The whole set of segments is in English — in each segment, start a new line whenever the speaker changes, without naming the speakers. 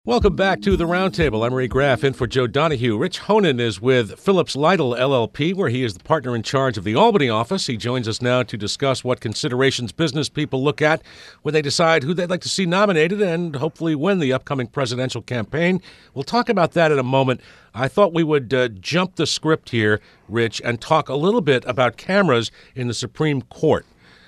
Welcome back to the Roundtable. I'm Ray Graff in for Joe Donahue. Rich Honan is with Phillips Lytle LLP, where he is the partner in charge of the Albany office. He joins us now to discuss what considerations business people look at when they decide who they'd like to see nominated and hopefully win the upcoming presidential campaign. We'll talk about that in a moment. I thought we would jump the script here, Rich, and talk a little bit about cameras in the Supreme Court.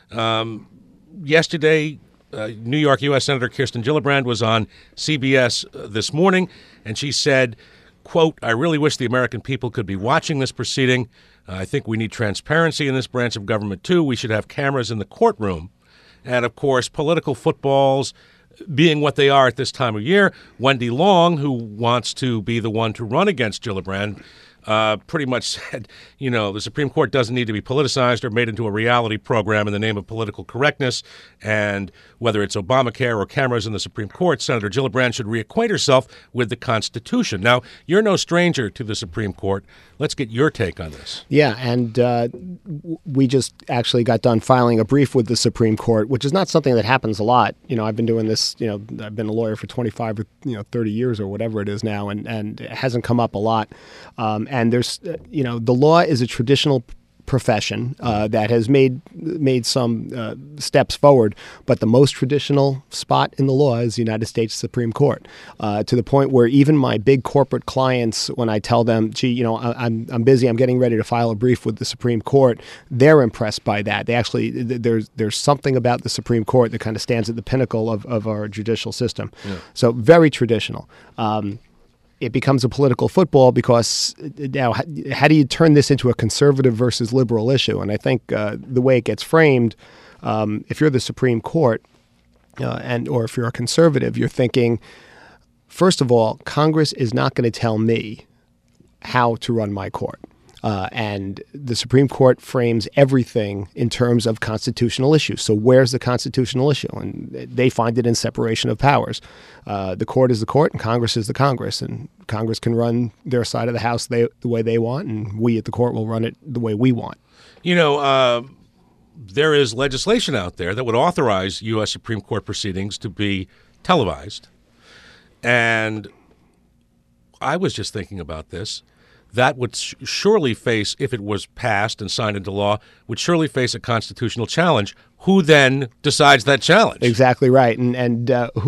Yesterday, New York U.S. Senator Kirsten Gillibrand was on CBS this morning, and she said, quote, "I really wish the American people could be watching this proceeding. I think we need transparency in this branch of government, too. We should have cameras in the courtroom." And, of course, political footballs being what they are at this time of year, Wendy Long, who wants to be the one to run against Gillibrand, pretty much said, you know, the Supreme Court doesn't need to be politicized or made into a reality program in the name of political correctness. And whether it's Obamacare or cameras in the Supreme Court, Senator Gillibrand should reacquaint herself with the Constitution. Now, you're no stranger to the Supreme Court. Let's get your take on this.
Yeah, and we just actually got done filing a brief with the Supreme Court, which is not something that happens a lot. You know, I've been doing this, I've been a lawyer for 25 or 30 years or whatever it is now, and it hasn't come up a lot. And there's, the law is a traditional profession that has made some steps forward, but the most traditional spot in the law is the United States Supreme Court, to the point where even my big corporate clients, when I tell them, gee, I'm busy, I'm getting ready to file a brief with the Supreme Court, they're impressed by that. They actually, there's something about the Supreme Court that kind of stands at the pinnacle of our judicial system. Yeah. So very traditional. It becomes a political football because now how do you turn this into a conservative versus liberal issue? And I think the way it gets framed, if you're the Supreme Court or if you're a conservative, you're thinking, first of all, Congress is not going to tell me how to run my court. And the Supreme Court frames everything in terms of constitutional issues. So where's the constitutional issue? And they find it in separation of powers. The court is the court and Congress is the Congress. And Congress can run their side of the house the way they want, and we at the court will run it the way we want.
There is legislation out there that would authorize U.S. Supreme Court proceedings to be televised. And I was just thinking about this. That would surely face, if it was passed and signed into law, would surely face a constitutional challenge. Who then decides that challenge?
Exactly right. And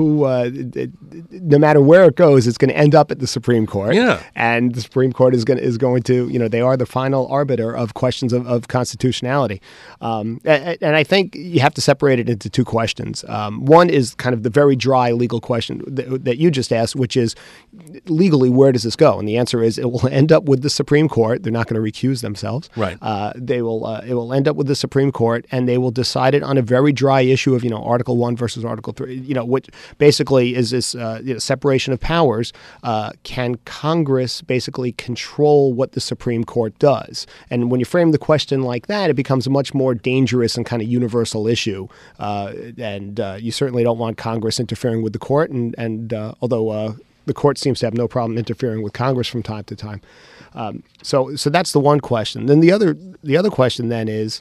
no matter where it goes, it's going to end up at the Supreme Court.
Yeah.
And the Supreme Court is going to, they are the final arbiter of questions of constitutionality. And I think you have to separate it into two questions. One is kind of the very dry legal question that you just asked, which is legally, where does this go? And the answer is it will end up with the Supreme Court. They're not going to recuse themselves.
Right.
It will end up with the Supreme Court, and they will decide it on a very dry issue of, Article 1 versus Article 3, which basically is this separation of powers. Can Congress basically control what the Supreme Court does? And when you frame the question like that, it becomes a much more dangerous and kind of universal issue. And you certainly don't want Congress interfering with the court. And although the court seems to have no problem interfering with Congress from time to time. So that's the one question. Then the other question then is,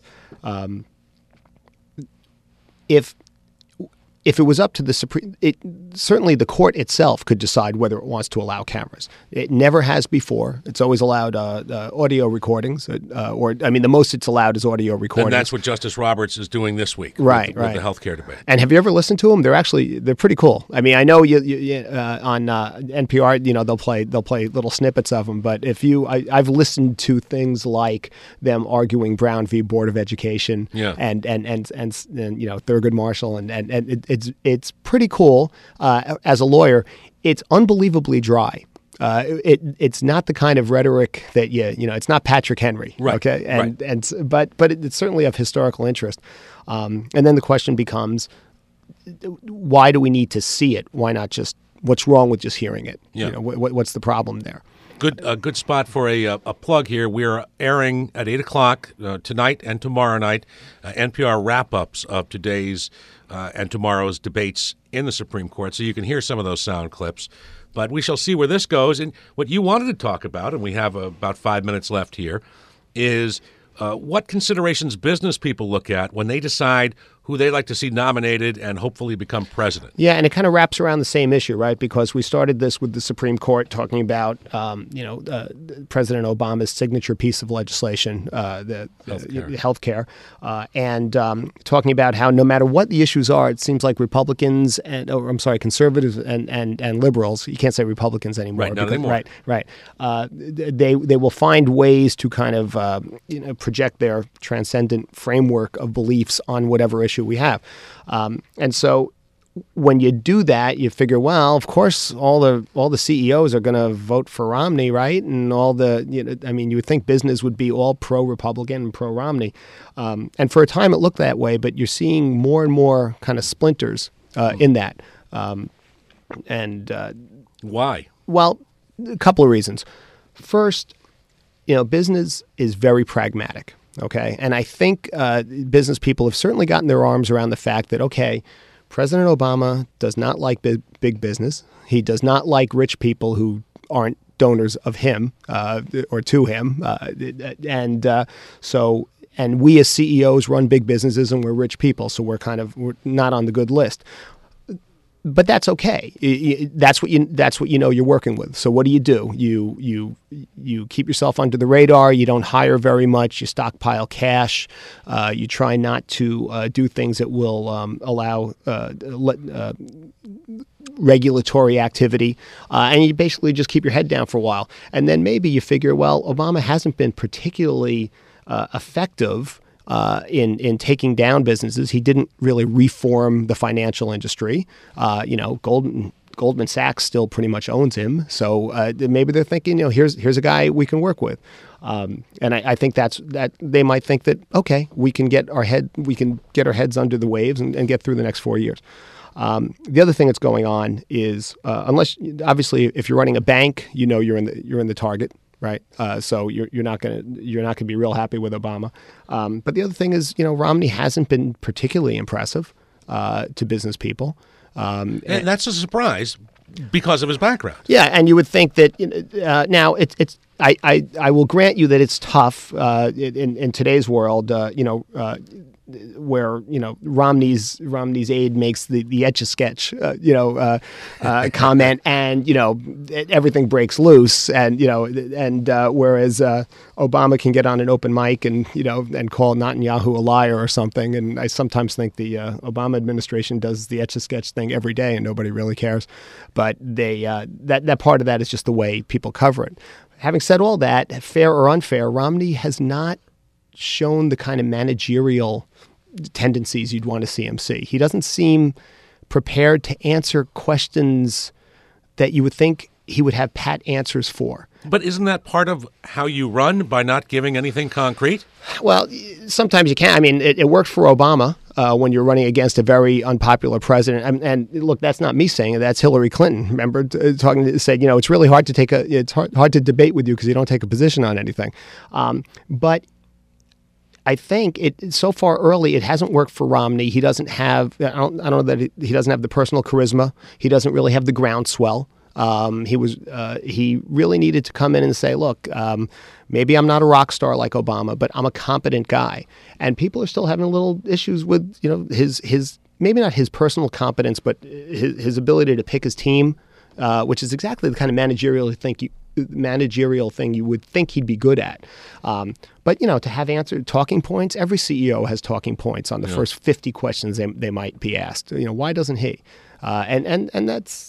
if it was up to the Supreme, certainly the court itself could decide whether it wants to allow cameras. It never has before. It's always allowed audio recordings, the most it's allowed is audio recordings.
And that's what Justice Roberts is doing this week,
right,
with the healthcare debate.
And have you ever listened to them? They're pretty cool. I mean, I know you on NPR, they'll play little snippets of them. But I've listened to things like them arguing Brown v. Board of Education,
yeah.
and Thurgood Marshall, and it's pretty cool. As a lawyer, it's unbelievably dry. It's not the kind of rhetoric that it's not Patrick Henry,
right?
Okay, but it's certainly of historical interest. And then the question becomes, why do we need to see it? Why not just what's wrong with just hearing it?
Yeah.
What's the problem there?
Good spot for a plug here. We're airing at 8 o'clock tonight and tomorrow night NPR wrap-ups of today's and tomorrow's debates in the Supreme Court, so you can hear some of those sound clips. But we shall see where this goes. And what you wanted to talk about, and we have about 5 minutes left here, is what considerations business people look at when they decide who they'd like to see nominated and hopefully become president.
Yeah, and it kind of wraps around the same issue, right? Because we started this with the Supreme Court talking about, President Obama's signature piece of legislation, the healthcare, and talking about how no matter what the issues are, it seems like Republicans conservatives and liberals. You can't say Republicans anymore.
Right, not anymore.
Right. They will find ways to kind of project their transcendent framework of beliefs on whatever issue we have. And so when you do that, you figure, well, of course, all the CEOs are going to vote for Romney, right? And you would think business would be all pro-Republican and pro-Romney. And for a time it looked that way, but you're seeing more and more kind of splinters in that.
Why?
Well, a couple of reasons. First, business is very pragmatic. Okay. And I think business people have certainly gotten their arms around the fact that, okay, President Obama does not like big business. He does not like rich people who aren't donors of him or to him. And we as CEOs run big businesses and we're rich people. So we're not on the good list. But that's okay. That's what you know you're working with. So what do? You keep yourself under the radar. You don't hire very much. You stockpile cash. You try not to do things that will allow regulatory activity, and you basically just keep your head down for a while. And then maybe you figure, well, Obama hasn't been particularly effective in taking down businesses. He didn't really reform the financial industry. Goldman Sachs still pretty much owns him. So maybe they're thinking, here's a guy we can work with. And I think that they might think that, okay, we can get our heads under the waves and get through the next 4 years. The other thing that's going on is, obviously, if you're running a bank, you're in the target. Right, so you're not gonna be real happy with Obama, but the other thing is, Romney hasn't been particularly impressive to business people,
and that's a surprise because of his background.
Yeah, and you would think that now it's. I will grant you that it's tough in today's world. Where Romney's aide makes the Etch-a-Sketch comment, and everything breaks loose, and whereas Obama can get on an open mic and call Netanyahu a liar or something. And I sometimes think the Obama administration does the Etch-a-Sketch thing every day and nobody really cares, but they that part of that is just the way people cover it. Having said all that, fair or unfair, Romney has not shown the kind of managerial tendencies you'd want to see him see. He doesn't seem prepared to answer questions that you would think he would have pat answers for.
But isn't that part of how you run, by not giving anything concrete?
Well, sometimes you can. I mean, it worked for Obama when you're running against a very unpopular president. And look, that's not me saying it. That's Hillary Clinton. Remember, said, it's really hard to it's hard to debate with you because you don't take a position on anything. But I think so far early, it hasn't worked for Romney. He doesn't have. I don't know that he doesn't have the personal charisma. He doesn't really have the groundswell. He really needed to come in and say, look, maybe I'm not a rock star like Obama, but I'm a competent guy. And people are still having a little issues with, his maybe not his personal competence, but his ability to pick his team, which is exactly the kind of managerial thing you would think he'd be good at. But to have answered talking points, every CEO has talking points on the first 50 questions they might be asked. Why doesn't he? And that's.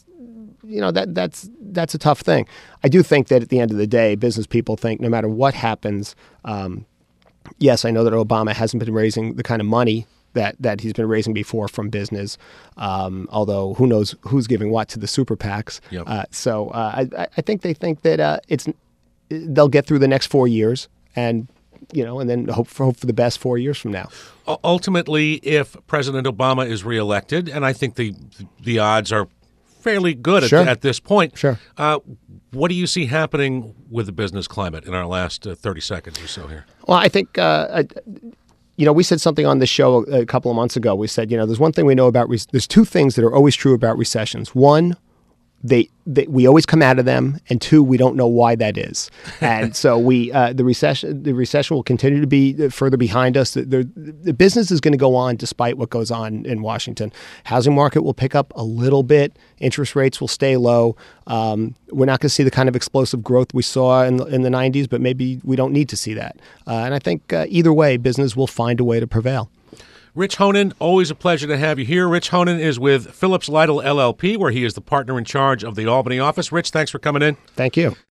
That's a tough thing. I do think that at the end of the day, business people think no matter what happens, yes, I know that Obama hasn't been raising the kind of money that he's been raising before from business, although who knows who's giving what to the super PACs.
Yep.
So I think they think that they'll get through the next 4 years and then hope for the best 4 years from now.
Ultimately, if President Obama is reelected, and I think the odds are fairly good at this point.
Sure.
What do you see happening with the business climate in our last 30 seconds or so here?
Well, I think, we said something on this show a couple of months ago. We said, there's one thing we know about, there's two things that are always true about recessions. One, we always come out of them, and two, we don't know why that is. And so the recession will continue to be further behind us. The business is going to go on despite what goes on in Washington. Housing market will pick up a little bit. Interest rates will stay low. We're not going to see the kind of explosive growth we saw in the 90s, but maybe we don't need to see that. And I think either way, business will find a way to prevail.
Rich Honan, always a pleasure to have you here. Rich Honan is with Phillips Lytle LLP, where he is the partner in charge of the Albany office. Rich, thanks for coming in.
Thank you.